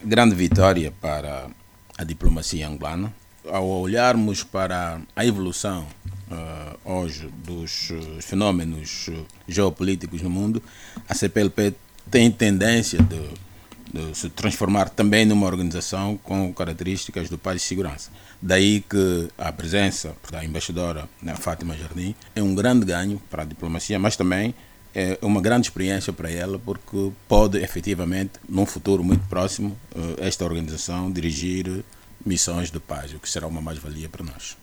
grande vitória para a diplomacia angolana. Ao olharmos para a evolução hoje dos fenômenos geopolíticos no mundo, a CPLP tem tendência de se transformar também numa organização com características de paz e segurança. Daí que a presença da embaixadora Fátima Jardim é um grande ganho para a diplomacia, mas também é uma grande experiência para ela, porque pode efetivamente, num futuro muito próximo, esta organização dirigir missões de paz, o que será uma mais-valia para nós.